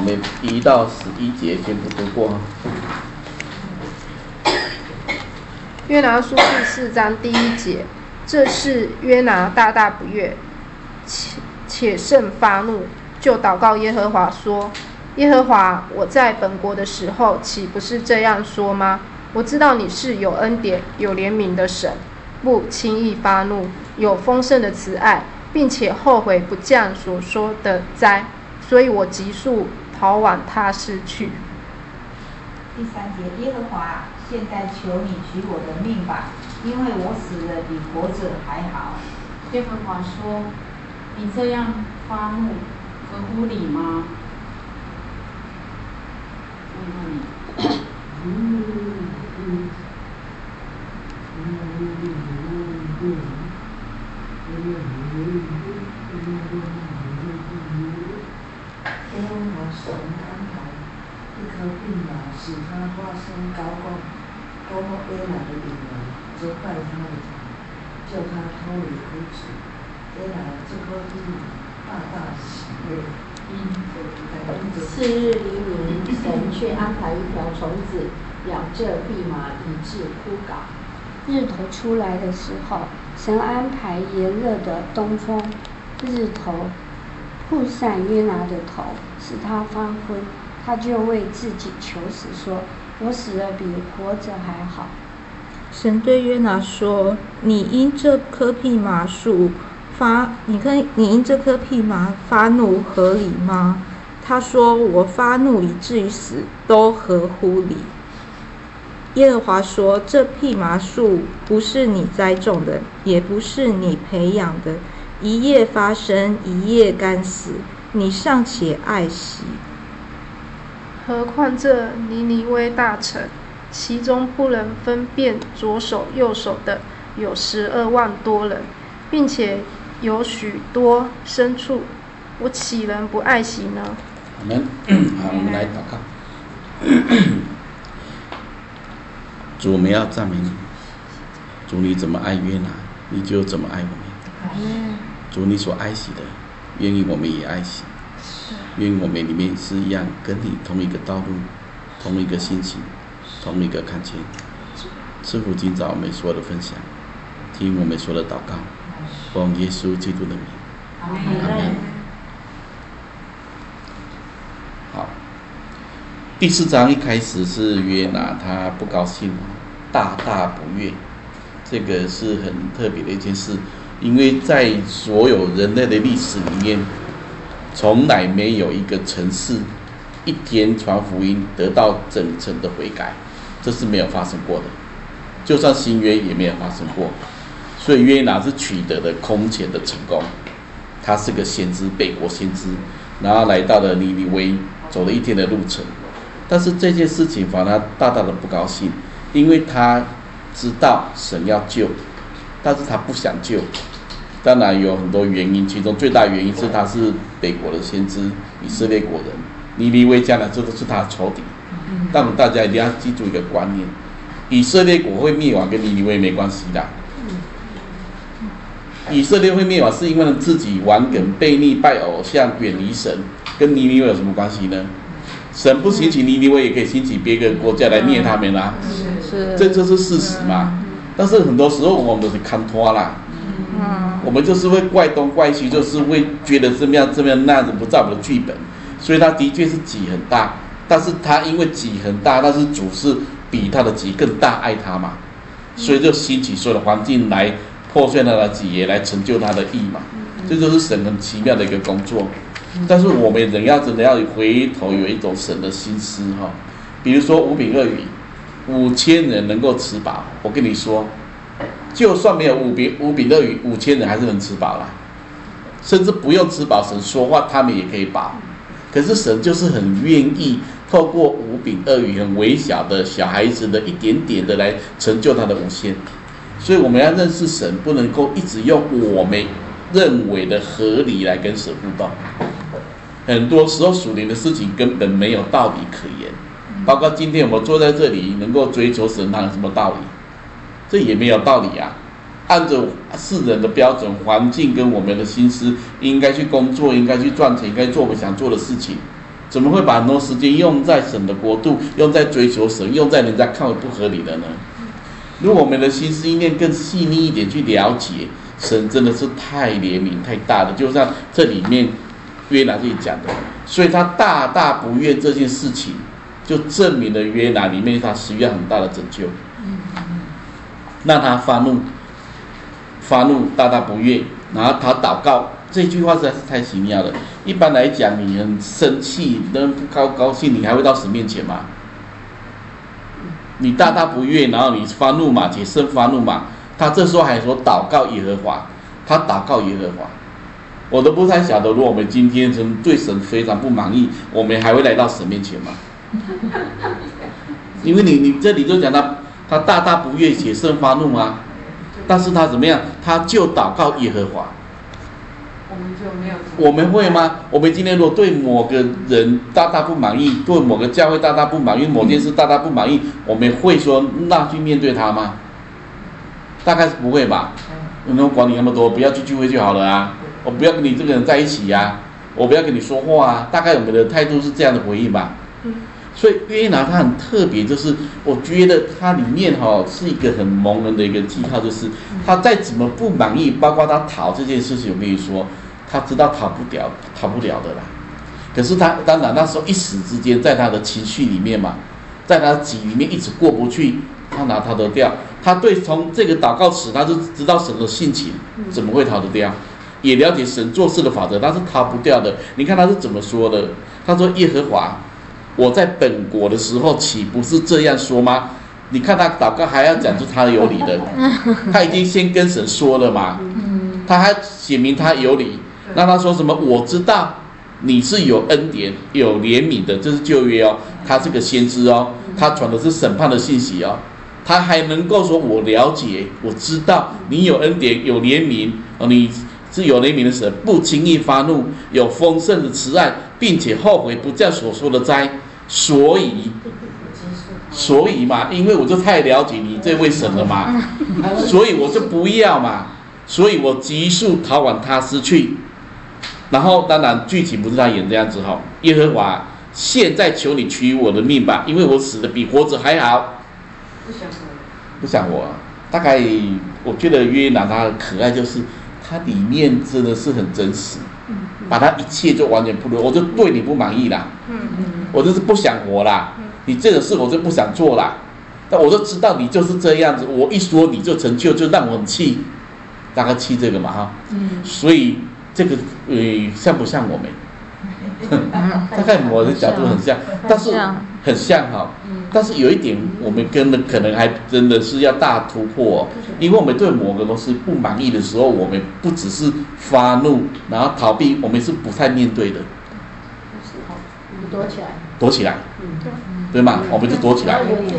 们1到11节全部读过。 约拿书第4章第1节，这事约拿大大不悦，且甚发怒，就祷告耶和华说：耶和华，我在本国的时候，岂不是这样说吗？我知道你是有恩典、有怜悯的神，不轻易发怒，有丰盛的慈爱，并且后悔不降所说的灾，所以我急速逃往他施去。 第3节，耶和华，现在求你取我的命吧，因为我死了比活着还好。 耶和华说：你这样发怒，合乎理吗？ 耶和华神安排一颗病马，使他发声高光，多么约拿的引来，责怪他的头，叫他脱离苦楚。约拿这颗病马大大喜悦。 次日黎明，神却安排一条虫子咬这蓖麻，以致枯槁。 日头出来的时候，神安排炎热的东风，日头曝晒约拿的头，使他发昏。他就为自己求死，说：我死了比活着还好。 神对约拿说：你因这棵蓖麻发怒合理吗？他说：我发怒以至于死，都合乎理。耶和华说：这蓖麻树不是你栽种的，也不是你培养的，一夜发生，一夜干死，你尚且爱惜。 何况这尼尼微大城，其中不能分辨左手右手的有12万多人，并且有许多牲畜，我岂能不爱惜呢？ 阿们。好，我们来祷告。主，我们要赞美你。主，你怎么爱约拿，你就怎么爱我们。主，你所爱惜的，愿意我们也爱惜。愿我们里面是一样，跟你同一个道路，同一个心情，同一个看见。赐福今早我们所有的分享，听我们所有的祷告，奉耶稣基督的名，阿门。好，第4章一开始是约拿他不高兴，大大不悦，这个是很特别的一件事，因为在所有人类的历史里面，从来没有一个城市一天传福音得到整城的悔改，这是没有发生过的，就算新约也没有发生过。所以约拿是取得了空前的成功，他是个先知，北国先知，然后来到了尼尼微，走了1天的路程。但是这件事情反而大大的不高兴，因为他知道神要救，但是他不想救。当然有很多原因，其中最大原因是他是北国的先知，以色列国人，尼尼微将来这都是他的仇敌。但大家一定要记住一个观念，以色列国会灭亡跟尼尼微没关系的。以色列会灭亡是因为他自己顽梗悖逆拜偶像远离神，跟尼尼微有什么关系呢？神不兴起尼尼微，也可以兴起别个国家来灭他们啦。这是事实嘛。但是很多时候我们都是看拖啦。我们就是会怪东怪西，就是会觉得这么样那样子不照我们的剧本，所以他的确是己很大，但是他因为己很大，但是主是比他的己更大爱他嘛，所以就兴起所有的环境来破碎他的己，也来成就他的义嘛，这就是神很奇妙的一个工作。但是我们人要真的要回头有一种神的心思哈，比如说5饼2鱼，5000人能够吃饱，我跟你说。就算没有5饼2鱼，5000人还是能吃饱啦，甚至不用吃饱，神说话他们也可以饱。可是神就是很愿意透过5饼2鱼很微小的小孩子的一点点的来成就他的无限。所以我们要认识神，不能够一直用我们认为的合理来跟神互动。很多时候属灵的事情根本没有道理可言，包括今天我们坐在这里能够追求神，它有什么道理？这也没有道理啊！按着世人的标准、环境跟我们的心思，应该去工作，应该去赚钱，应该做我们想做的事情， 怎么会把很多时间用在神的国度，用在追求神，用在人家看为不合理的呢？如果我们的心思意念更细腻一点去了解，神真的是太怜悯太大了，就像这里面约拿这里讲的，所以他大大不悦这件事情，就证明了约拿里面他需要很大的拯救，让他发怒大大不悦，然后他祷告。这句话实在是太奇妙了。一般来讲，你很生气，不高兴，你还会到神面前吗？你大大不悦，然后你发怒嘛，且甚发怒嘛。他这时候还说祷告耶和华，他祷告耶和华。我都不太晓得，如果我们今天对神非常不满意，我们还会来到神面前吗？因为你这里就讲他大大不悦，且甚发怒啊。但是他怎么样？他就祷告耶和华。我们会吗？我们今天如果对某个人大大不满意，对某个教会大大不满意，某件事大大不满意，我们会说那去面对他吗？大概是不会吧。我管你那么多，不要去聚会就好了啊！我不要跟你这个人在一起啊！我不要跟你说话啊！大概我们的态度是这样的回应吧。所以约拿他很特别，就是我觉得他里面是一个很蒙人的一个记号，就是他再怎么不满意，包括他逃这件事情，我跟你说，他知道逃不了的啦。可是他当然那时候一时之间，在他的情绪里面嘛，在他的己里面一直过不去，他哪逃得掉？他从这个祷告词，他就知道神的性情，怎么会逃得掉？也了解神做事的法则，他是逃不掉的。你看他是怎么说的？他说：“耶和华，我在本国的时候，岂不是这样说吗？”你看他祷告还要讲出他有理的，他已经先跟神说了嘛，他还写明他有理。那他说什么？我知道你是有恩典、有怜悯的，这是旧约哦。他是个先知哦，他传的是审判的信息哦。他还能够说：“我了解，我知道你有恩典、有怜悯你是有怜悯的神，不轻易发怒，有丰盛的慈爱，并且后悔不降所说的灾。所以嘛，因为我就太了解你这位神了嘛，所以我就不要嘛，所以我急速逃往他失去。然后当然剧情不是他演这样子哈，耶和华现在求你取我的命吧，因为我死的比活着还好。不想活啊！大概我觉得约拿他的可爱就是他里面真的是很真实，把他一切就完全不如，我就对你不满意啦，我就是不想活啦，你这个事我就不想做啦，但我就知道你就是这样子，我一说你就成就，就让我很气，大概气这个嘛哈，所以这个像不像我们？大概我的角度很像，但是很像哈。但是有一点，我们可能还真的是要大突破因为我们对某个东西不满意的时候，我们不只是发怒，然后逃避，我们是不太面对的。躲起来，对吗？我们就躲起来。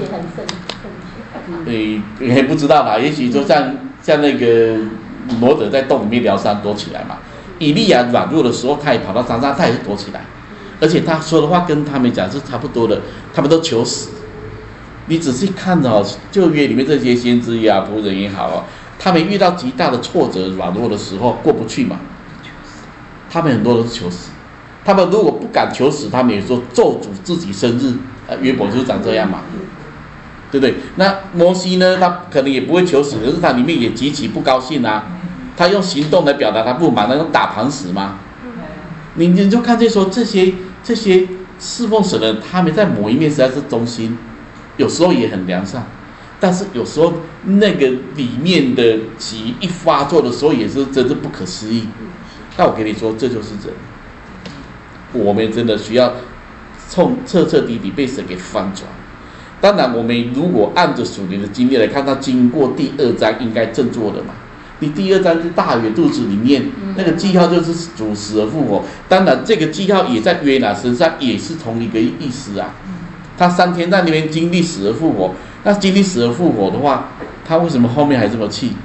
也不知道啦，也许就像那个罗德在洞里面疗伤躲起来嘛。以利亚软弱的时候，他也跑到山上，他也是躲起来，而且他说的话跟他们讲是差不多的，他们都求死。你仔细看旧约里面这些先知也好，仆人也好他们遇到极大的挫折、软弱的时候过不去嘛，他们很多都是求死。他们如果不敢求死，他们也说咒诅自己生日，约伯就是长这样嘛，对不对？那摩西呢，他可能也不会求死，可是他里面也极其不高兴啊。他用行动来表达他不满，那种打旁死吗？你就看见说这些侍奉神的人，他们在某一面实在是忠心，有时候也很良善，但是有时候那个里面的急一发作的时候，也是真是不可思议。那我跟你说，这就是人，我们真的需要彻底被神给翻转。当然，我们如果按着属灵的经历来看，他经过第2章应该振作的嘛。你第2章是大鱼肚子里面那个记号就是主死而复活，当然这个记号也在约拿身上也是同一个意思啊。他3天在那边经历死而复活，那经历死而复活的话，他为什么后面还这么气？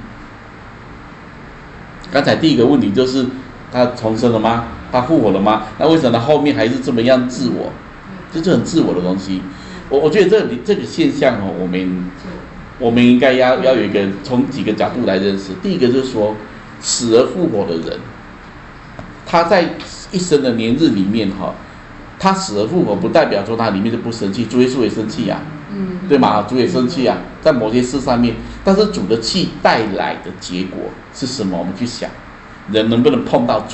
刚才第一个问题就是他重生了吗？他复活了吗？那为什么他后面还是这么样自我？这是很自我的东西。我觉得这个现象我们应该要有一个从几个角度来认识。第一个就是说，死而复活的人，他在一生的年日里面他死而复活不代表说他里面就不生气，主耶稣也生气啊，对吗？主也生气啊，在某些事上面，但是主的气带来的结果是什么？我们去想，人能不能碰到主？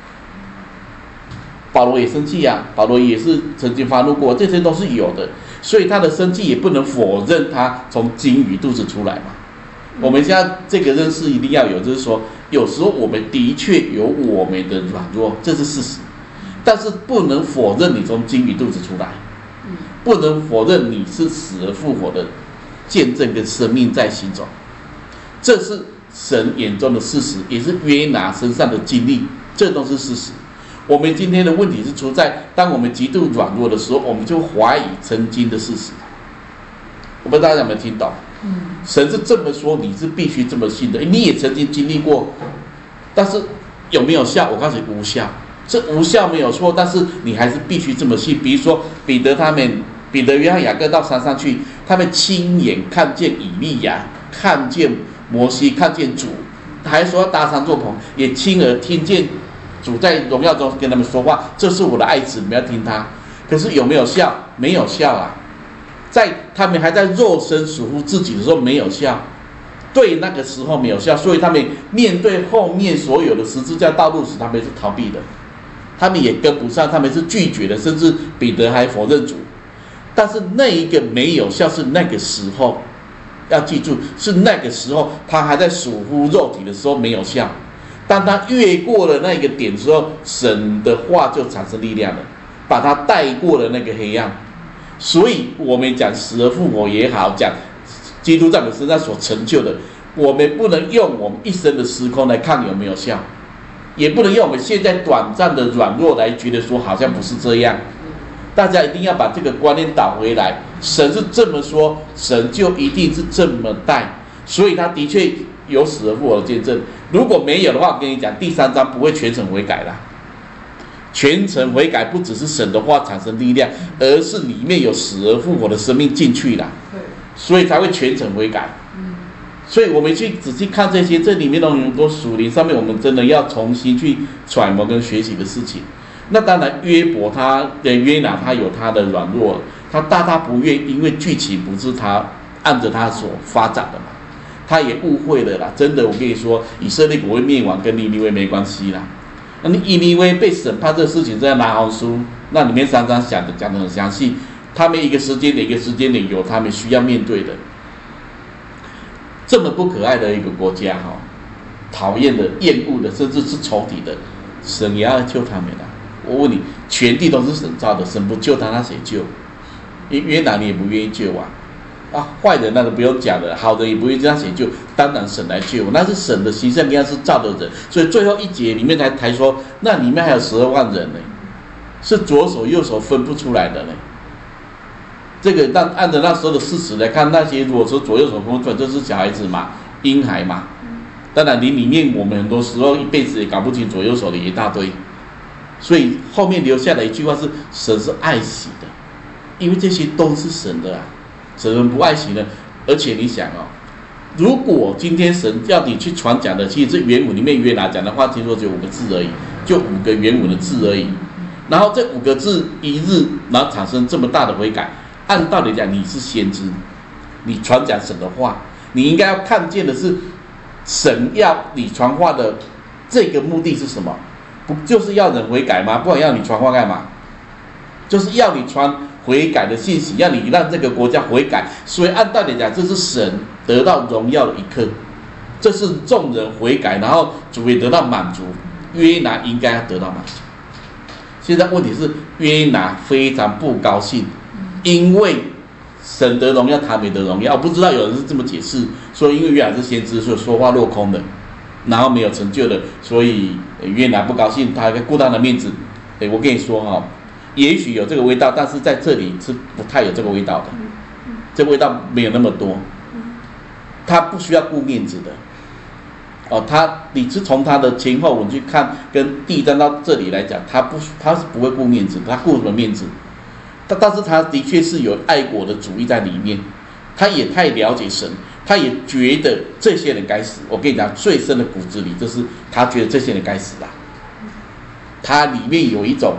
保罗也生气啊，保罗也是曾经发怒过，这些都是有的，所以他的生气也不能否认他从鲸鱼肚子出来嘛。我们现在这个认识一定要有，就是说，有时候我们的确有我们的软弱，这是事实，但是不能否认你从鲸鱼肚子出来，不能否认你是死而复活的见证跟生命在行走，这是神眼中的事实，也是约拿身上的经历，这都是事实。我们今天的问题是出在，当我们极度软弱的时候，我们就怀疑曾经的事实。我不知道大家有没有听懂？神是这么说，你是必须这么信的。你也曾经经历过，但是有没有效？我告诉你，无效。是无效没有错，但是你还是必须这么信。比如说彼得他们，彼得、约翰、雅各到山上去，他们亲眼看见以利亚，看见摩西，看见主，还说要搭山做棚，也亲耳听见主在荣耀中跟他们说话，这是我的爱子，你们要听他。可是有没有效？没有效啊！在他们还在肉身属乎自己的时候没有效，对那个时候没有效，所以他们面对后面所有的十字架道路时，他们是逃避的，他们也跟不上，他们是拒绝的，甚至彼得还否认主。但是那一个没有效是那个时候，要记住，是那个时候他还在属乎肉体的时候没有效。当他越过了那个点之后，神的话就产生力量了，把他带过了那个黑暗。所以我们讲死而复活也好，讲基督在我们身上所成就的，我们不能用我们一生的时空来看有没有效，也不能用我们现在短暂的软弱来觉得说好像不是这样。大家一定要把这个观念导回来，神是这么说，神就一定是这么带，所以他的确有死而复活的见证。如果没有的话，我跟你讲，第3章不会全程悔改啦。全程悔改不只是神的话产生力量，而是里面有死而复活的生命进去啦，所以才会全程悔改。所以我们去仔细看这些，这里面有很多属灵上面我们真的要重新去揣摩跟学习的事情。那当然约伯他跟约拿他有他的软弱，他大大不愿，因为剧情不是他按着他所发展的嘛，他也误会了啦。真的，我跟你说，以色列国会灭亡跟尼尼微没关系啦。那尼尼微被审判这个事情在拿红书那里面3章讲得很详细，他们一个时间点有他们需要面对的。这么不可爱的一个国家讨厌的、厌恶的，甚至是仇敌的，神也要救他们啦。我问你，全地都是神造的，神不救他，那谁救？约拿你也不愿意救啊！坏人那个不用讲了，好人也不愿意这样谁救？当然神来救，那是神的形象，应该是造的人。所以最后一节里面才说，那里面还有12万人呢，是左手右手分不出来的呢。这个按照那时候的事实来看，那些如果说左右手分不出来，就是小孩子嘛，婴孩嘛。当然，里面我们很多时候一辈子也搞不清左右手的一大堆。所以后面留下的一句话是：神是爱惜的，因为这些都是神的啊。神不爱惜呢？而且你想如果今天神要你去传讲的，其实这原文里面约拿讲的话，听说只有5个字而已，就5个原文的字而已。然后这5个字一日，然后产生这么大的悔改。按道理讲，你是先知，你传讲神的话，你应该要看见的是神要你传话的这个目的是什么？不就是要人悔改吗？不然要你传话干嘛？就是要你传悔改的信息，要你让这个国家悔改。所以按道理讲，这是神得到荣耀的一刻，这是众人悔改，然后主也得到满足。约拿应该要得到满足。现在问题是约拿非常不高兴，因为神得荣耀，他没得荣耀。我不知道有人是这么解释，说因为约拿是先知，所以说话落空的，然后没有成就的，所以约拿不高兴，他顾他的面子。我跟你说也许有这个味道，但是在这里是不太有这个味道的，这个味道没有那么多。他不需要顾面子的你是从他的前后文去看，跟第1章到这里来讲，他是不会顾面子，他顾什么面子？但是他的确是有爱国的主义在里面，他也太了解神，他也觉得这些人该死。我跟你讲，最深的骨子里就是他觉得这些人该死啦。他里面有一种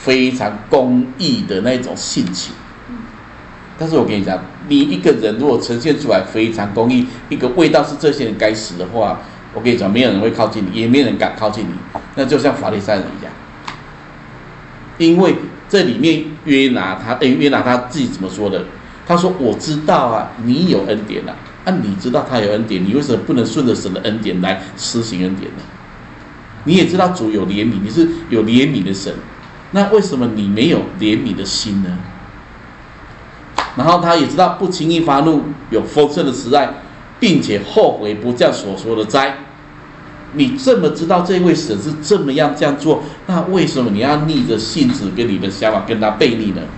非常公义的那种性情。但是我跟你讲，你一个人如果呈现出来非常公义，一个味道是这些人该死的话，我跟你讲，没有人会靠近你，也没有人敢靠近你，那就像法利赛人一样。因为这里面约拿他自己怎么说的？他说：“我知道啊，你有恩典啊，你知道他有恩典，你为什么不能顺着神的恩典来施行恩典呢？你也知道主有怜悯，你是有怜悯的神，那为什么你没有怜悯的心呢？”然后他也知道不轻易发怒，有丰盛的慈爱，并且后悔不降所说的灾。你这么知道这位神是这么样这样做，那为什么你要逆着性子跟你的想法跟他背逆呢？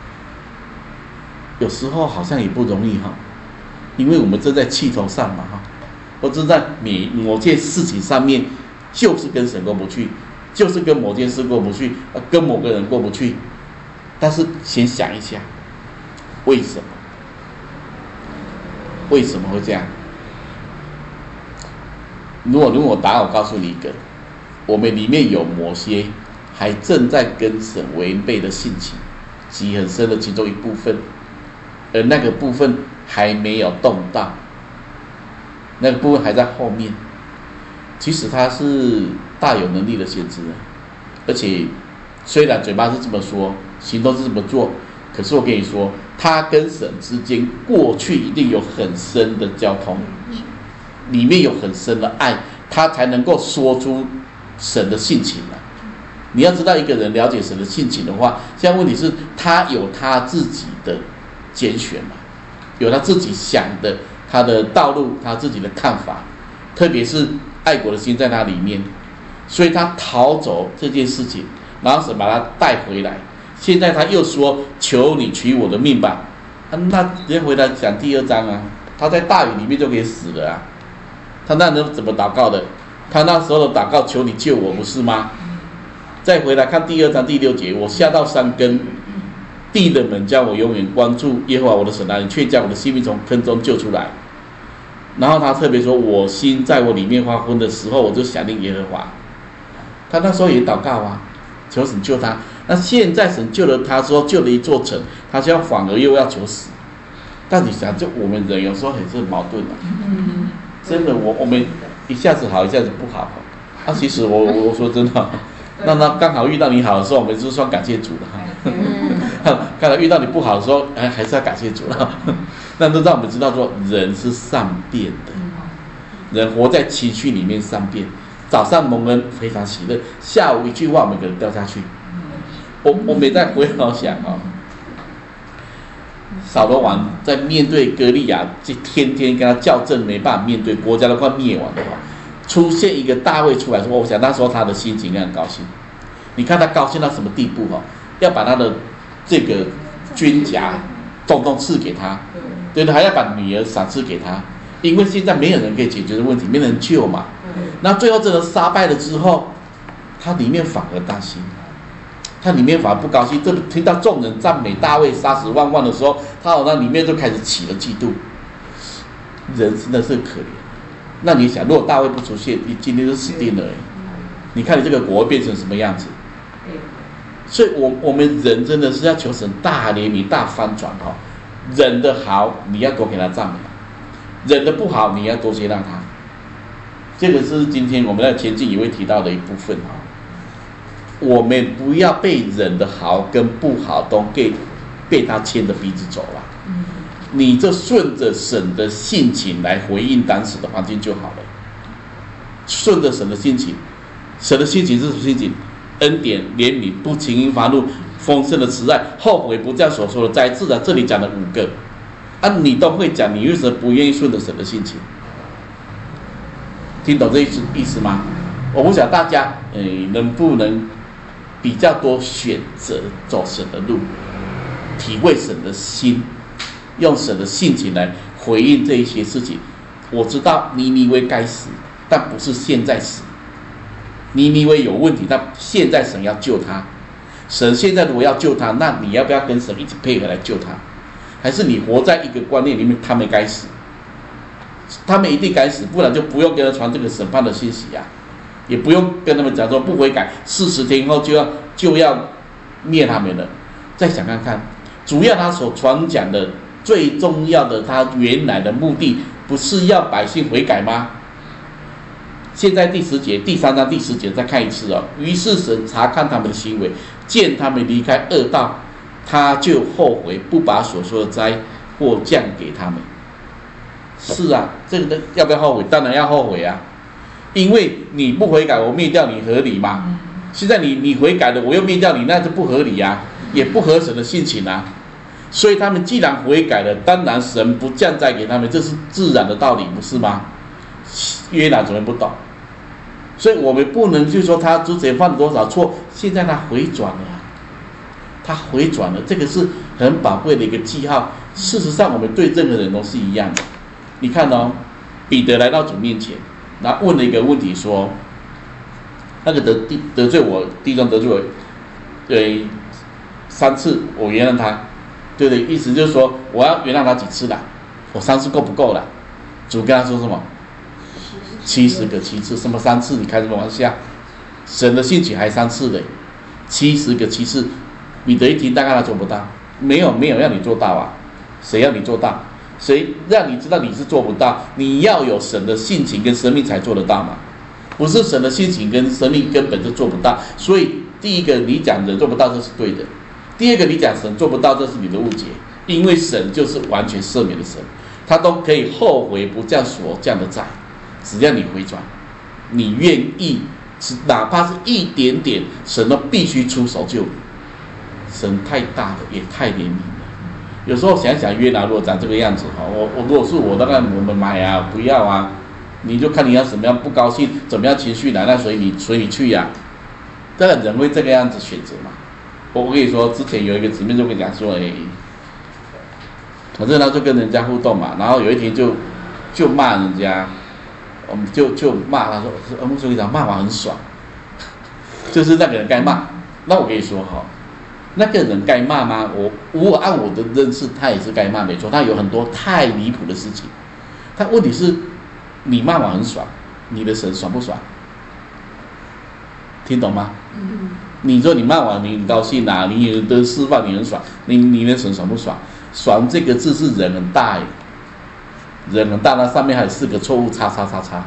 有时候好像也不容易哈，因为我们正在气头上嘛哈，或者在某件事情上面，就是跟神过不去，就是跟某件事过不去，跟某个人过不去。但是先想一下，为什么？为什么会这样？如果我答案，我告诉你一个，我们里面有某些还正在跟神违背的性情，积很深的其中一部分，而那个部分还没有动到，那个部分还在后面。其实他是大有能力的先知，而且虽然嘴巴是这么说，行动是这么做，可是我跟你说，他跟神之间过去一定有很深的交通，里面有很深的爱，他才能够说出神的性情来。你要知道，一个人了解神的性情的话，现在问题是他有他自己的拣选嘛，有他自己想的，他的道路，他自己的看法，特别是爱国的心在他里面，所以他逃走这件事情，然后神把他带回来。现在他又说：“求你取我的命吧。”那直接回来讲第2章啊，他在大雨里面就可以死了啊。他那能怎么祷告的？他那时候的祷告：“求你救我，不是吗？”再回来看第2章第6节：“我下到山根，地的门将我永远关住。耶和华我的神啊，你却将我的性命从坑中救出来。”然后他特别说：“我心在我里面发昏的时候，我就想念耶和华。”他那时候也祷告啊，求神救他。那现在神救了他之后，救了一座城，他现在反而又要求死。但你想，就我们人有时候很是矛盾的、真的，我们一下子好，一下子不好。其实我说真的，那刚好遇到你好的时候，我们就算感谢主了。刚好遇到你不好的时候，还是要感谢主了。那都让我们知道说，人是善变的，人活在崎岖里面善变。早上蒙恩非常喜乐，下午一句话我们可能掉下去。我没在回头想扫罗王在面对歌利亚，就天天跟他较正，没办法面对，国家都快灭亡的话，出现一个大卫出来说，我想那时候他的心情应该很高兴。你看他高兴到什么地步要把他的这个军甲统赐给他，对的，还要把女儿赏赐给他，因为现在没有人可以解决的问题，没人救嘛。那最后这个杀败了之后，他里面反而担心，他里面反而不高兴。这听到众人赞美大卫杀死万万的时候，他好像里面就开始起了嫉妒。人真的是可怜。那你想，如果大卫不出现，你今天就死定了。你看你这个国会变成什么样子？所以我们人真的是要求神大怜悯、大翻转人的好，你要多给他赞美；人的不好，你要多接纳他。这个是今天我们在前进也会提到的一部分我们不要被人的好跟不好都被他牵着鼻子走了。你就顺着神的性情来回应当时的环境就好了。顺着神的性情，神的性情是什么性情？恩典、怜悯、不轻易发怒、丰盛的慈爱、后悔不降所说的灾。至少这里讲了5个你都会讲，你为什么不愿意顺着神的性情？听懂这意思吗？我不晓得大家能不能比较多选择走神的路，体会神的心，用神的性情来回应这一些事情。我知道尼尼微该死，但不是现在死。尼尼微有问题，但现在神要救他。神现在如果要救他，那你要不要跟神一起配合来救他？还是你活在一个观念里面，他们该死，他们一定该死，不然就不用跟他传这个审判的信息也不用跟他们讲说不悔改，40天后就要灭他们了。再想看看，主要他所传讲的最重要的，他原来的目的不是要百姓悔改吗？现在第10节第3章第10节再看一次哦。于是神查看他们的行为，见他们离开恶道，他就后悔，不把所说的灾祸降给他们。是啊，这个要不要后悔？当然要后悔啊，因为你不悔改，我灭掉你合理吗？现在你悔改了，我又灭掉你，那就不合理啊，也不合神的性情啊。所以他们既然悔改了，当然神不降灾给他们，这是自然的道理，不是吗？约拿怎么不懂？所以我们不能去说他之前犯了多少错，现在他回转了，他回转了，这个是很宝贵的一个记号。事实上，我们对任何人都是一样的。你看哦，彼得来到主面前，然后问了一个问题说：“那个得罪我弟兄得罪我，3次，我原谅他，对的，意思就是说我要原谅他几次啦？我3次够不够啦？”主跟他说什么？70个7次，什么3次？你开什么玩笑？神的性情还3次嘞，70个7次，彼得一听，大概他做不到，没有让你做到啊，谁要你做到？谁让你知道你是做不到？你要有神的性情跟生命才做得到嘛，不是神的性情跟生命根本就做不到。所以第一个你讲人做不到，这是对的；第二个你讲神做不到，这是你的误解，因为神就是完全赦免的神。他都可以后悔不降所降的债，只要你回转，你愿意，哪怕是一点点，神都必须出手救你。神太大了，也太怜悯了。有时候想想约拿如果长这个样子，我如果是我，当然我们买啊，不要啊，你就看你要怎么样不高兴，怎么样情绪来，那随你去呀。当然人会这个样子选择嘛。我跟你说，之前有一个姊妹就跟你讲说，反正他就跟人家互动嘛，然后有一天就骂人家，我们就骂他说，牧师跟你讲骂完很爽，就是那个人该骂。那我跟你说哈，那个人该骂吗？我按我的认识，他也是该骂，没错。他有很多太离谱的事情，他问题是，你骂完很爽，你的神爽不爽？听懂吗？你说你骂完你很高兴啊，你也得释放，你很爽，你的神爽不爽？爽这个字是人很大耶，人很大，那上面还有4个错误，叉叉叉叉。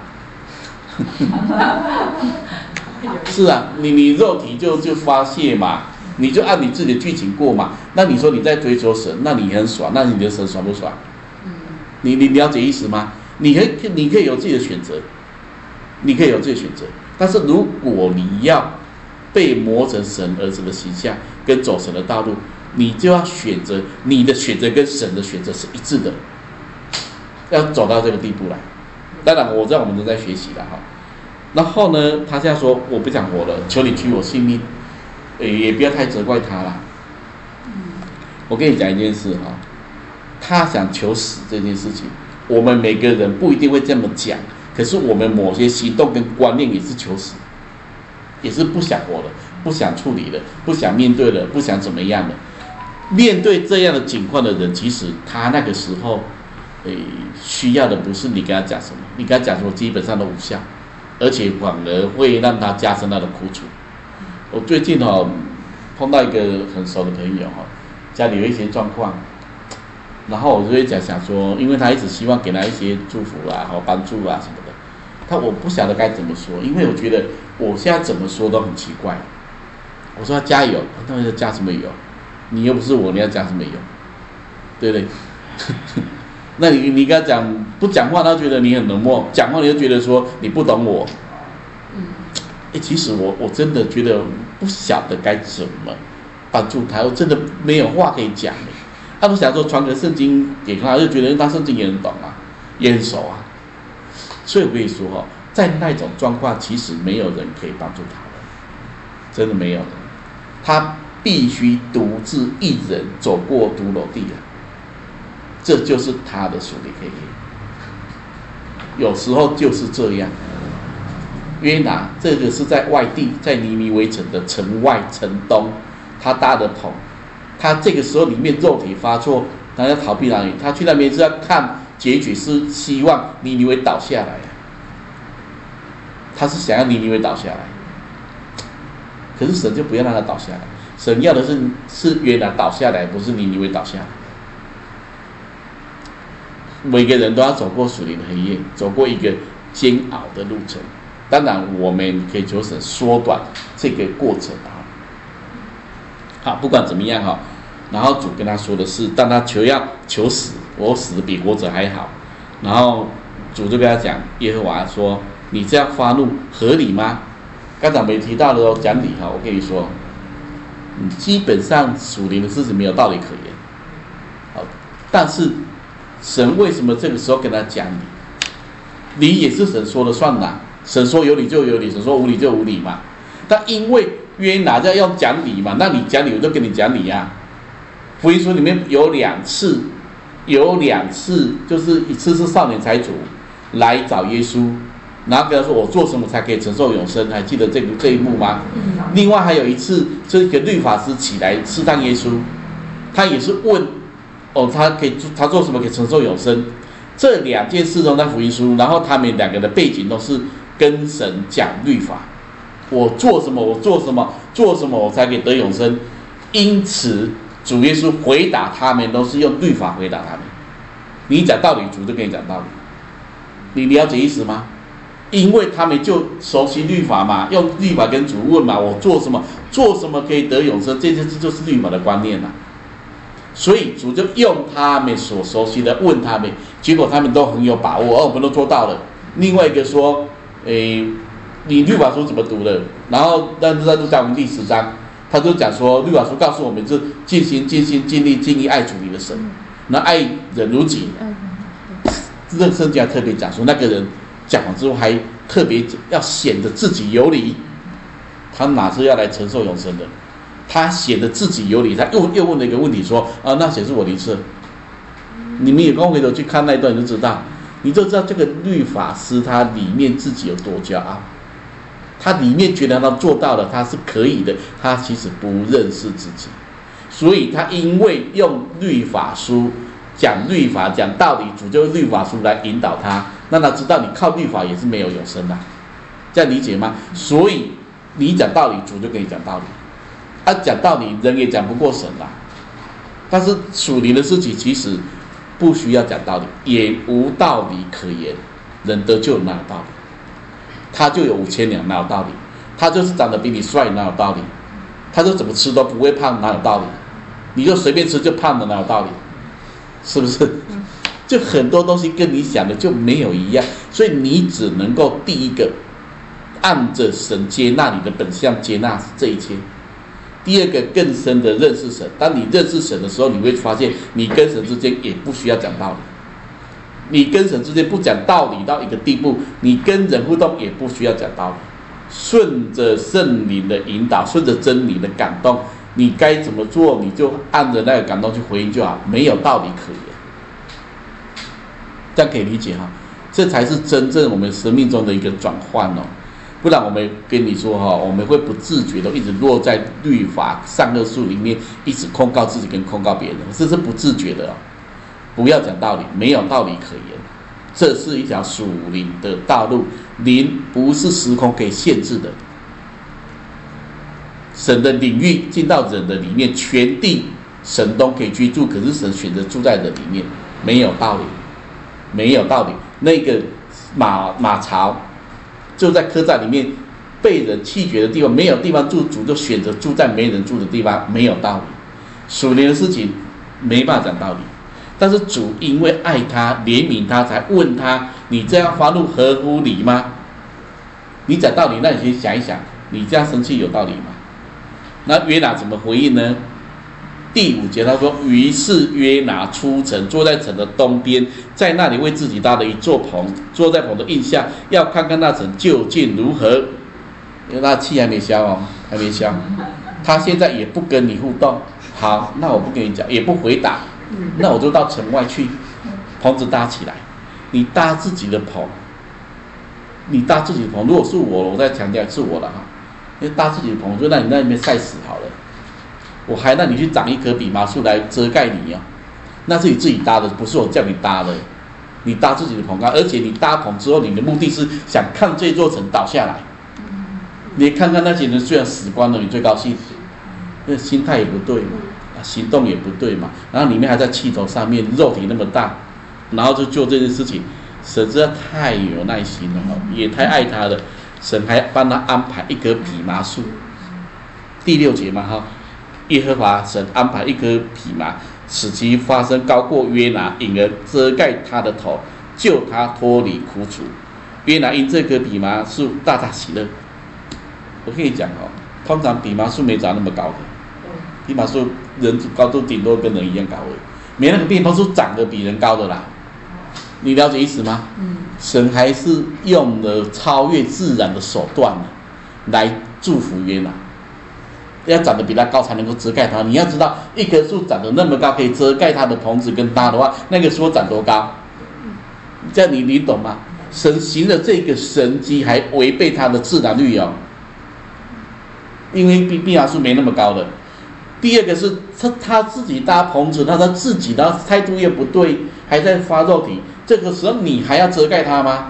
是啊，你肉体就发泄嘛，你就按你自己的剧情过嘛。那你说你在追求神，那你很爽，那你的神爽不爽？你了解意思吗？你可以有自己的选择，你可以有自己的选择。但是如果你要被磨成神儿子的形象，跟走神的道路，你就要选择，你的选择跟神的选择是一致的，要走到这个地步来。当然，我知道我们都在学习了哈。然后呢，他现在说我不想活了，求你取我性命，也不要太责怪他啦。我跟你讲一件事哈，他想求死这件事情，我们每个人不一定会这么讲，可是我们某些行动跟观念也是求死，也是不想活了，不想处理了，不想面对了，不想怎么样了。面对这样的情况的人，其实他那个时候，需要的不是你跟他讲什么，你跟他讲什么基本上都无效，而且反而会让他加深他的苦楚。我最近碰到一个很熟的朋友家里有一些状况，然后我就会想说，因为他一直希望给他一些祝福啊、帮助啊什么的，我不晓得该怎么说，因为我觉得我现在怎么说都很奇怪。我说他加油，他说加什么油？你又不是我，你要加什么油？对不对？那你跟他讲不讲话，他觉得你很冷漠；讲话你就觉得说你不懂我。其实我真的觉得不晓得该怎么帮助他，我真的没有话可以讲。他都想说传个圣经给他，就觉得他圣经也很懂啊，也很熟啊。所以我跟你说在那种状况，其实没有人可以帮助他的，真的没有人。他必须独自一人走过独楼地啊，这就是他的属灵黑夜。有时候就是这样。约拿这个是在外地，在尼尼微城的城外城东，他搭的棚，他这个时候里面肉体发作，他要逃避哪里？他去那边是要看结局，是希望尼尼微倒下来，他是想要尼尼微倒下来，可是神就不要让他倒下来， 神要的是约拿倒下来，不是尼尼微倒下来。每个人都要走过属灵的黑夜，走过一个煎熬的路程。当然，我们可以求神缩短这个过程啊。好，不管怎么样哈，然后主跟他说的是，当他求死，我死的比活着还好。然后主就跟他讲，耶和华说：“你这样发怒合理吗？”刚才没提到的哦，讲理哈，我跟你说，基本上属灵的事情没有道理可言。好，但是神为什么这个时候跟他讲理？理也是神说了算啦，神说有理就有理，神说无理就无理嘛。但因为约拿在要讲理嘛，那你讲理我就跟你讲理啊。福音书里面有两次，就是一次是少年财主来找耶稣，然后跟他说我做什么才可以承受永生？还记得这一幕吗？另外还有一次，就是一个律法师起来试探耶稣，他也是问他做什么可以承受永生？这两件事都在福音书，然后他们两个的背景都是跟神讲律法，我做什么我才可以得永生。因此主耶稣回答他们都是用律法回答他们。你讲道理，主就跟你讲道理。你了解意思吗？因为他们就熟悉律法嘛，用律法跟主问嘛，我做什么可以得永生？这就是律法的观念啦。所以主就用他们所熟悉的问他们，结果他们都很有把握，我们都做到了。另外一个说，你律法书怎么读的？然后但是在路加福音第10章，他就讲说，律法书告诉我们是尽心、尽力、尽意爱主你的神，那爱人如己。这圣经还特别讲说，那个人讲完之后还特别要显得自己有理，他哪是要来承受永生的？他显得自己有理，他又问了一个问题说：那谁是我邻舍？你们有空回头去看那一段，你就知道这个律法师他里面自己有多骄傲，他里面觉得他做到了，他是可以的，他其实不认识自己，所以他因为用律法书讲律法讲道理，主就用律法书来引导他，让他知道你靠律法也是没有永生的，这样理解吗？所以你讲道理，主就跟你讲道理。讲道理，人也讲不过神啦。但是属灵的事情其实不需要讲道理，也无道理可言。人得救哪有道理？他就有5000两，哪有道理？他就是长得比你帅，哪有道理？他就怎么吃都不会胖，哪有道理？你就随便吃就胖了，哪有道理？是不是？就很多东西跟你想的就没有一样，所以你只能够第一个按着神接纳你的本相，接纳这一切。第二个更深的认识神，当你认识神的时候，你会发现你跟神之间也不需要讲道理，你跟神之间不讲道理到一个地步，你跟人互动也不需要讲道理，顺着圣灵的引导，顺着真理的感动，你该怎么做你就按着那个感动去回应就好，没有道理可言。这样可以理解哈，这才是真正我们生命中的一个转换哦。不然我们跟你说哈，我们会不自觉的一直落在律法善恶树里面，一直控告自己跟控告别人，这是不自觉的哦。不要讲道理，没有道理可言。这是一条属灵的道路，灵不是时空可以限制的。神的领域进到人的里面，全地神都可以居住，可是神选择住在人里面，没有道理，没有道理。那个马槽就在客栈里面被人弃绝的地方，没有地方住，主就选择住在没人住的地方，没有道理。属灵的事情没办法讲道理，但是主因为爱他怜悯他，才问他：你这样发怒合乎理吗？你讲道理，那你先想一想，你这样生气有道理吗？那约拿怎么回应呢？第5节他说：于是约拿出城，坐在城的东边，在那里为自己搭了一座棚，坐在棚的印下，要看看那城究竟如何。因为他气还没消哦，还没消。他现在也不跟你互动，好，那我不跟你讲，也不回答，那我就到城外去，棚子搭起来。你搭自己的棚，你搭自己的棚。如果是我再强调是我的哈，因为搭自己的棚，我就让你在那边晒死好了。我还让你去长一棵蓖麻树来遮盖你哦，那是你自己搭的，不是我叫你搭的。你搭自己的棚杆，而且你搭棚之后，你的目的是想看这座城倒下来。你看看那些人虽然死光了，你最高兴。 那心态也不对嘛，行动也不对嘛，然后里面还在气头上面，肉体那么大，然后就做这件事情，神实在太有耐心了，也太爱他了，神还帮他安排一棵蓖麻树。第6节嘛哈，耶和华神安排一棵蓖麻，使其发生高过约拿，因而遮盖他的头，救他脱离苦楚。约拿因这棵蓖麻树大大喜乐。我跟你讲哦，通常蓖麻树没长那么高的，蓖麻树人高度顶多跟人一样高而已，没那个蓖麻树长得比人高的啦。你了解意思吗？神还是用了超越自然的手段来祝福约拿。要长得比他高才能够遮盖他。你要知道，一棵树长得那么高，可以遮盖他的棚子跟他的话，那个树长多高？这样你懂吗？神行了这个神迹，还违背他的自然律哦。因为蓖麻树没那么高的。第二个是他自己搭棚子，他自己的态度也不对，还在发肉体。这个时候你还要遮盖他吗？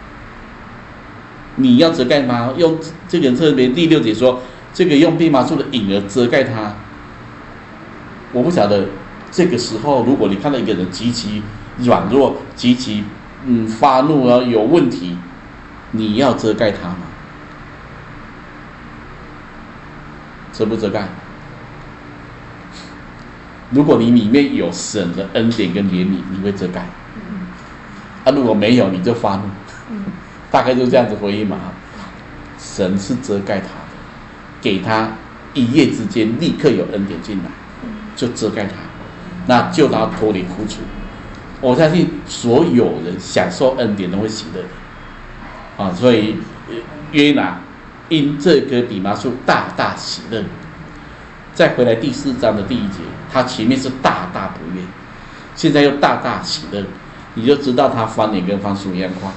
你要遮盖吗？用这个特别第6节说。这个用蓖麻树的影儿遮盖他，我不晓得这个时候，如果你看到一个人极其软弱、极其发怒啊有问题，你要遮盖他吗？遮不遮盖？如果你里面有神的恩典跟怜悯，你会遮盖。如果没有，你就发怒。大概就这样子回应嘛。神是遮盖他的。给他一夜之间立刻有恩典进来，就遮盖他，那救他脱离苦楚。我相信所有人享受恩典都会喜乐的，所以约拿因这棵蓖麻树大大喜乐。再回来第4章的第1节，他前面是大大不悦，现在又大大喜乐，你就知道他翻脸跟翻书一样快。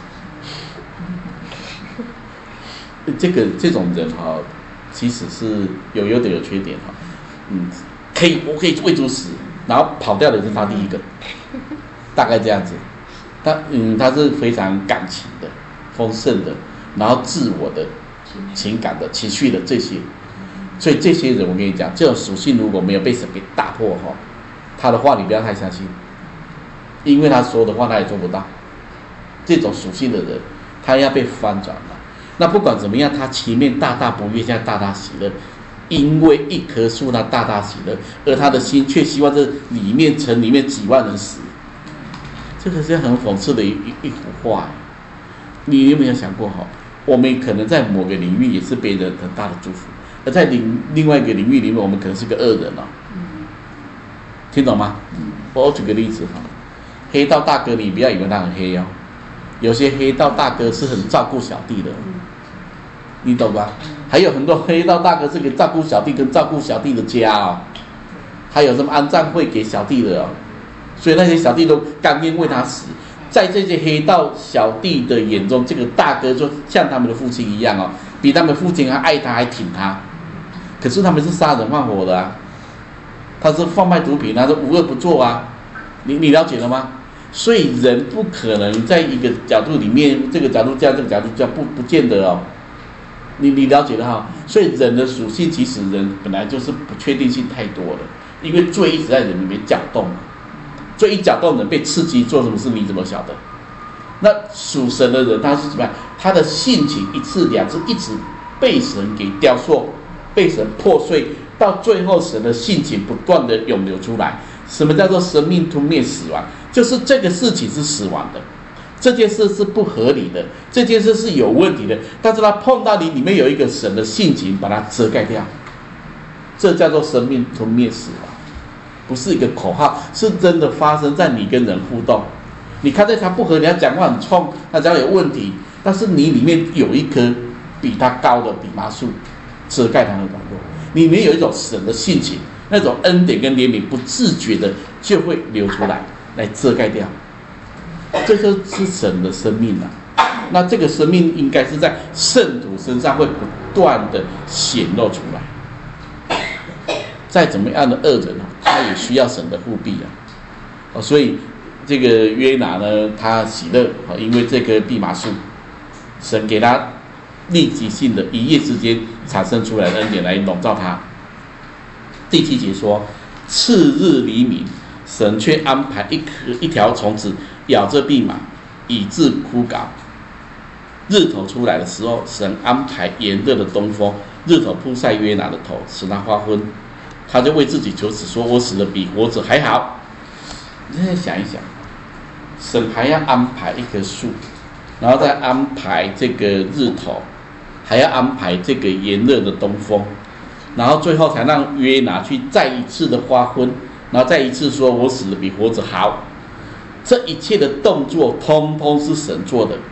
这种人其实是有优点有缺点哈，我可以为主死，然后跑掉的是他第一个，大概这样子。他是非常感情的、丰盛的，然后自我的、情感的、情绪的这些，所以这些人我跟你讲，这种属性如果没有被神给打破哈，他的话你不要太相信，因为他说的话他也做不到。这种属性的人，他要被翻转了。那不管怎么样，他前面大大不悦，现在大大喜乐，因为一棵树他大大喜乐，而他的心却希望这城里面几万人死。这个是很讽刺的一幅画。你有没有想过我们可能在某个领域也是别人很大的祝福，而在另外一个领域里面，我们可能是个恶人听懂吗？我举个例子黑道大哥，你不要以为他很黑哦，有些黑道大哥是很照顾小弟的，你懂吧？还有很多黑道大哥是给照顾小弟跟照顾小弟的家还有什么安葬会给小弟的所以那些小弟都甘愿为他死。在这些黑道小弟的眼中，这个大哥就像他们的父亲一样比他们父亲还爱他，还挺他。可是他们是杀人放火的他是贩卖毒品，他是无恶不作你了解了吗？所以人不可能在一个角度里面，这个角度这样，这个角度这样，不见得你了解了所以人的属性，其实人本来就是不确定性太多了，因为罪一直在人里面搅动罪一搅动，人被刺激做什么事，你怎么晓得？那属神的人他是怎么样？他的性情一次两次一直被神给雕塑，被神破碎，到最后神的性情不断的涌流出来。什么叫做生命吞灭死亡？就是这个事情是死亡的，这件事是不合理的，这件事是有问题的，但是他碰到你里面有一个神的性情把它遮盖掉，这叫做生命吞灭死亡，不是一个口号，是真的发生在你跟人互动。你看在他不合理，他讲话很冲，他讲有问题，但是你里面有一棵比他高的蓖麻树遮盖他的软弱，里面有一种神的性情，那种恩典跟怜悯不自觉的就会流出来遮盖掉，这就是神的生命那这个生命应该是在圣徒身上会不断的显露出来。再怎么样的恶人他也需要神的护庇所以这个约拿呢，他喜乐因为这棵蓖麻树，神给他立即性的一夜之间产生出来的恩典来笼罩他。 第7节说，次日黎明，神却安排一条虫子咬着蓖麻，以致枯槁。日头出来的时候，神安排炎热的东风，日头扑晒约拿的头，使他发昏。他就为自己求死，说：“我死的比活着还好。”你现在想一想，神还要安排一棵树，然后再安排这个日头，还要安排这个炎热的东风，然后最后才让约拿去再一次的发昏，然后再一次说：“我死的比活着好。”这一切的动作，通通是神做的。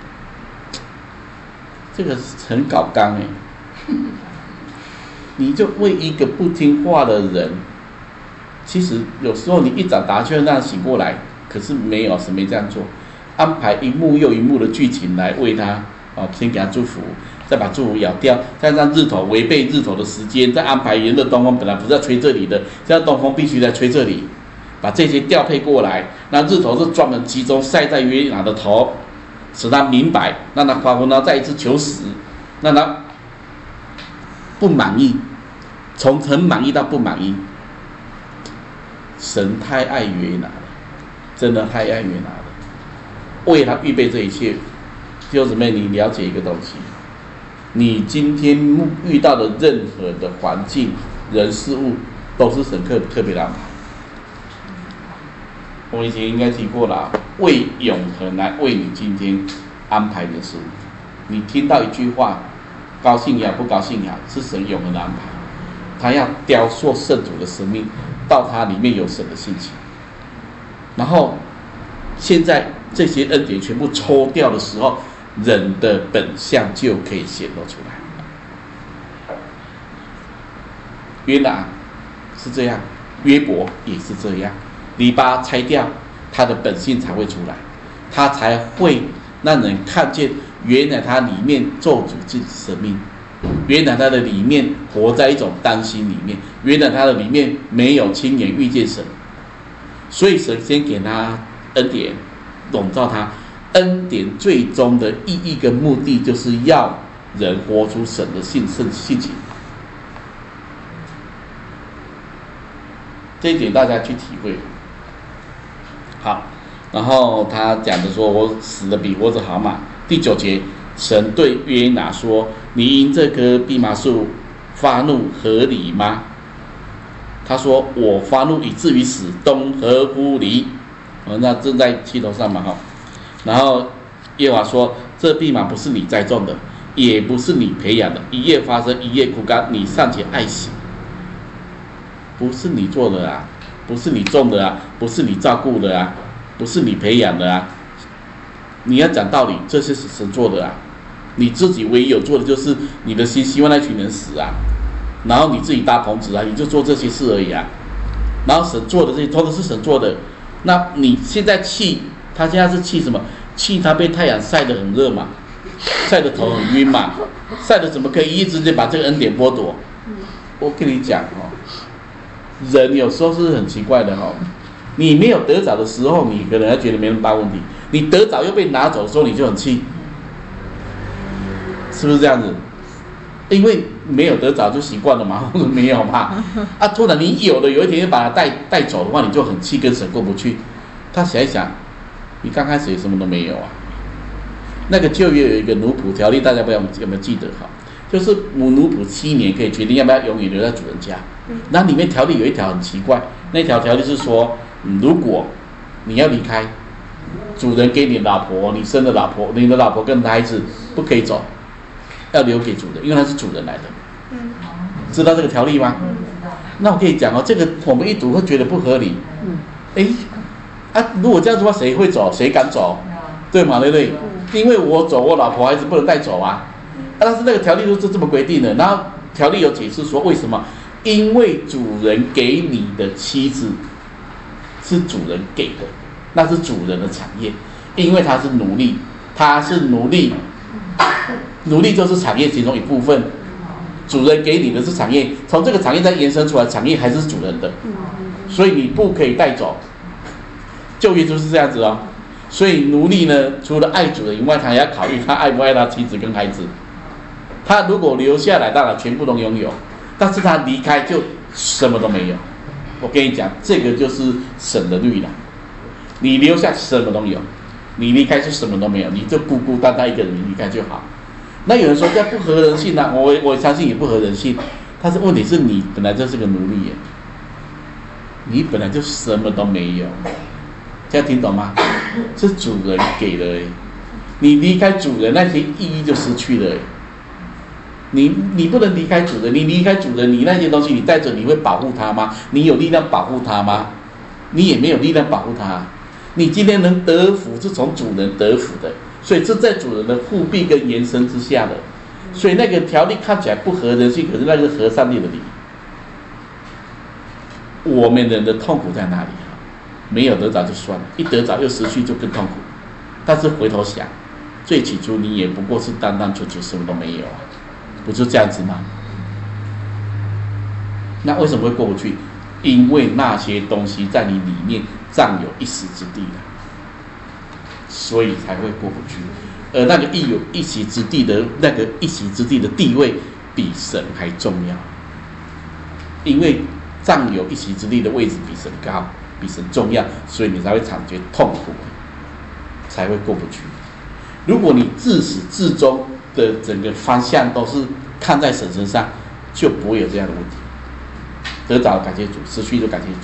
这个很搞纲哎，你就为一个不听话的人，其实有时候你一早打就让他醒过来，可是没有，神没这样做，安排一幕又一幕的剧情来为他先给他祝福，再把祝福咬掉，再让日头违背日头的时间，再安排炎热东风，本来不是要吹这里的，这样东风必须来吹这里，把这些调配过来，那日头是专门集中晒在约拿的头，使他明白，让他发昏，然后再一次求死，让他不满意，从很满意到不满意。神太爱约拿了，真的太爱约拿了，为他预备这一切。弟兄姊妹，你了解一个东西，你今天遇到的任何的环境、人、事物，都是神特别的安排。我们以前应该提过了，为永恒来为你今天安排的事物。你听到一句话，高兴也好，不高兴也好，是神永恒的安排。他要雕塑圣主的生命，到他里面有神的性情。然后，现在这些恩典全部抽掉的时候，人的本相就可以显露出来。约拿是这样，约伯也是这样。篱笆拆掉，他的本性才会出来，他才会让人看见，原来他里面做主自己生命，原来他的里面活在一种担心里面，原来他的里面没有亲眼遇见神，所以神先给他恩典笼罩他。恩典最终的意义跟目的，就是要人活出神的性情。这一点大家去体会。好，然后他讲的说：“我死的比活着好嘛。”第9节，神对约拿说：“你因这棵蓖麻树发怒，合理吗？”他说：“我发怒以至于死，东合乎理？”那正在气头上嘛，哈。然后耶和华说：“这蓖麻不是你栽种的，也不是你培养的，一夜发生，一夜枯干，你尚且爱惜。不是你做的啊，不是你种的啊，不是你照顾的啊，不是你培养的啊。你要讲道理，这些是神做的啊。你自己唯一有做的就是你的心希望那群人死啊，然后你自己搭棚子啊，你就做这些事而已啊。然后神做的这些，都是神做的。那你现在气，他现在是气什么？气他被太阳晒得很热嘛，晒得头很晕嘛，晒得怎么可以一直就把这个恩典剥夺？我跟你讲哦。人有时候是很奇怪的哈，你没有得着的时候，你可能还觉得没那么大问题；你得着又被拿走的时候，你就很气，是不是这样子？因为没有得着就习惯了嘛，或者没有嘛，啊，突然你有了，有一天又把它带走的话，你就很气，跟神过不去。他想一想，你刚开始也什么都没有啊。那个旧约有一个奴仆条例，大家不知道有没有记得哈？就是奴仆7年可以决定要不要永远留在主人家。那里面条例有一条很奇怪，那条条例是说，如果你要离开，主人给你老婆，你生的老婆，你的老婆跟孩子不可以走，要留给主人，因为他是主人来的。知道这个条例吗？那我可以讲哦，这个我们一读会觉得不合理。如果这样子的话，谁会走？谁敢走？对吗？对不对？因为我走，我老婆孩子不能带走啊。但是那个条例都是这么规定的，然后条例有解释说为什么？因为主人给你的妻子是主人给的，那是主人的产业，因为他是奴隶，奴隶就是产业其中一部分，主人给你的是产业，从这个产业再延伸出来，产业还是主人的，所以你不可以带走。旧约就是这样子哦，所以奴隶呢，除了爱主人以外，他还要考虑他爱不爱他妻子跟孩子。他如果留下来，当然全部都拥有，但是他离开就什么都没有。我跟你讲，这个就是神的律了。你留下什么都有，你离开就什么都没有，你就孤孤单单一个人，你离开就好。那有人说这不合人性啊，我相信也不合人性。但是问题是你本来就是个奴隶耶，你本来就什么都没有，这样听懂吗？是主人给的耶，你离开主人，那些意义就失去了耶。你不能离开主人，你离开主人，你那些东西你带着，你会保护它吗？你有力量保护它吗？你也没有力量保护它。你今天能得福，是从主人得福的，所以是在主人的护庇跟延伸之下的。所以那个条例看起来不合人性，可是那个合上帝的理。我们人的痛苦在哪里？没有得着就算了，一得着又失去就更痛苦。但是回头想，最起初你也不过是单单纯纯什么都没有啊，不就这样子吗？那为什么会过不去？因为那些东西在你里面占有一席之地了，所以才会过不去。而那个有一席之地的那个一席之地的地位比神还重要，因为占有一席之地的位置比神高，比神重要，所以你才会感觉痛苦，才会过不去。如果你自始至终的整个方向都是看在神身上，就不会有这样的问题。得着感谢主，失去就感谢主。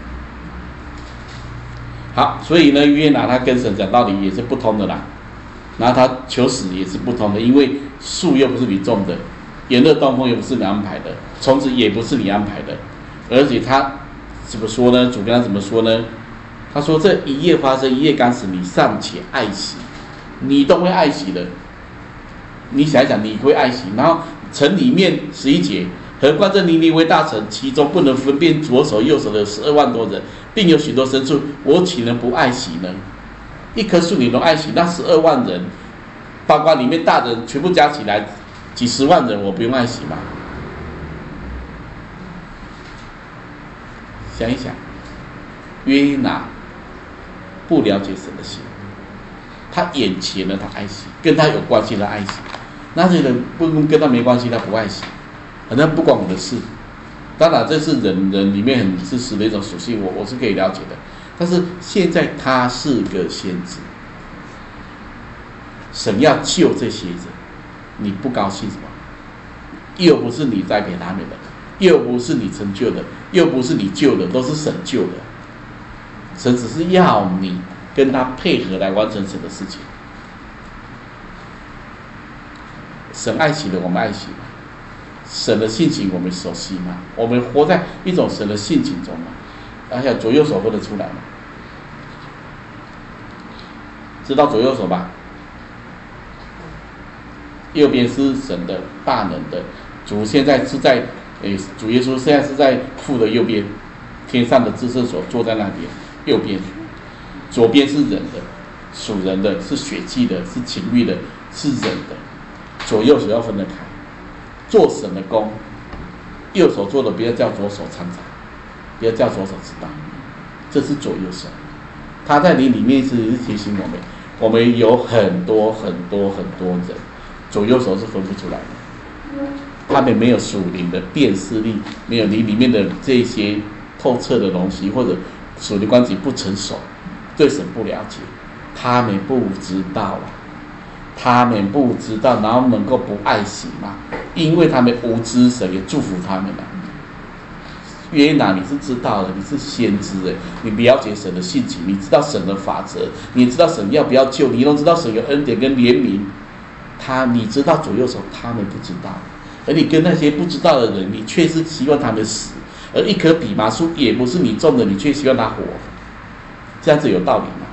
好，所以呢，约拿他跟神讲道理也是不通的啦，然后他求死也是不通的，因为树又不是你种的，炎热东风又不是你安排的，虫子也不是你安排的，而且他怎么说呢？主跟他怎么说呢？他说：“这一夜花生一夜干死，你尚且爱惜，你都会爱惜的。你想一想，你会爱惜。然后城里面11节。何况这尼尼微大城，其中不能分辨左手右手的有12万多人，并有许多牲畜，我岂能不爱惜呢？一棵树你都爱惜，那12万人，包括里面大人全部加起来几十万人，我不用爱惜吗？想一想，约拿不了解神的心，他眼前的他爱惜，跟他有关系的爱惜，那些人不跟他没关系，他不爱惜。反正不关我的事，当然这是人里面很自私的一种属性，我是可以了解的。但是现在他是个先知，神要救这些人，你不高兴什么？又不是你栽培他们的，又不是你成就的，又不是你救的，都是神救的。神只是要你跟他配合来完成神的事情。神爱惜的，我们爱惜吗？神的性情我们熟悉吗？我们活在一种神的性情中吗？而且左右手分得出来吗？知道左右手吧？右边是神的大能的，主现在是在主耶稣现在是在父的右边，天上的至圣所坐在那边，右边，左边是人的，属人的，是血气的，是情欲的，是人的，左右手要分得开。做神的工，右手做的不要叫左手掺杂，不要叫左手知道，这是左右手。他在你里面是提醒我们有很多人，左右手是分不出来的，他们没有属灵的辨识力，没有你里面的这些透彻的东西，或者属灵关系不成熟，对神不了解，他们不知道啊。他们不知道，然后能够不爱惜吗？因为他们无知，神也祝福他们了。约拿，你是知道的，你是先知哎，你了解神的性情，你知道神的法则，你知道神要不要救，你都知道神有恩典跟怜悯。你知道左右手，他们不知道，而你跟那些不知道的人，你却是希望他们死，而一棵蓖麻树也不是你种的，你却希望它活，这样子有道理吗？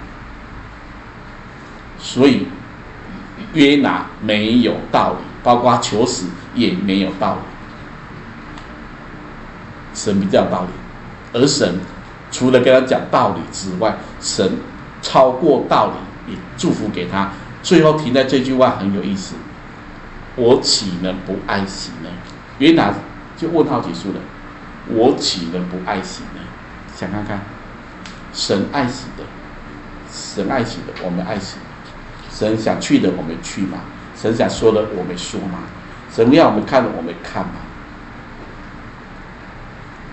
所以。约拿没有道理，包括求死也没有道理。神比较有道理，而神除了跟他讲道理之外，神超过道理也祝福给他。最后停在这句话很有意思：我岂能不爱惜呢？约拿就问号结束了，我岂能不爱惜呢？想看看，神爱惜的，神爱惜的，我们爱惜。神想去的我们去嘛，神想说的我们说嘛，神要我们看的我们看嘛。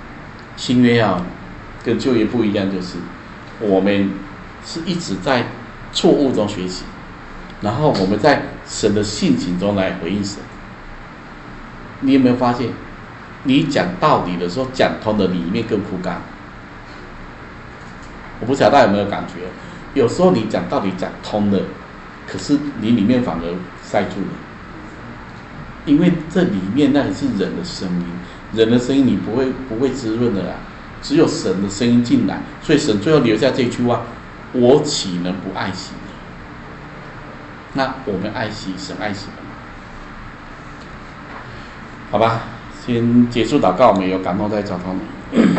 新约跟旧约不一样，就是我们是一直在错误中学习，然后我们在神的性情中来回应神。你有没有发现，你讲道理的时候讲通的里面更枯干？我不晓得大家有没有感觉，有时候你讲道理讲通了，可是你里面反而塞住了，因为这里面那个是人的声音，人的声音你不会滋润的啦，只有神的声音进来，所以神最后留下这句话：我岂能不爱惜你？那我们爱惜神爱惜的吗？好吧，先结束祷告，我们有感动再交通。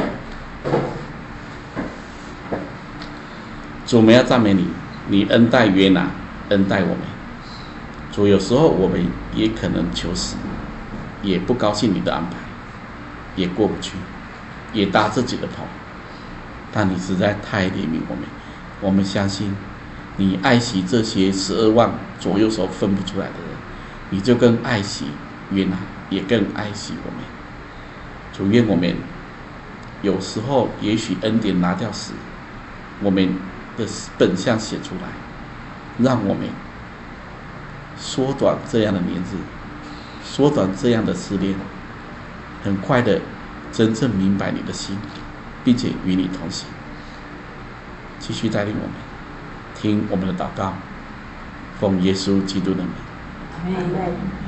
主，我们要赞美你，你恩待约拿，恩待我们。主，有时候我们也可能求死，也不高兴你的安排，也过不去，也搭自己的棚，但你实在太怜悯我们。我们相信你爱惜这些12万左右手分不出来的人，你就更爱惜约拿，也更爱惜我们。主，愿我们有时候也许恩典拿掉时，我们的本相写出来，让我们缩短这样的年日，缩短这样的试炼，很快的真正明白你的心，并且与你同行。继续带领我们，听我们的祷告，奉耶稣基督的名。 阿们。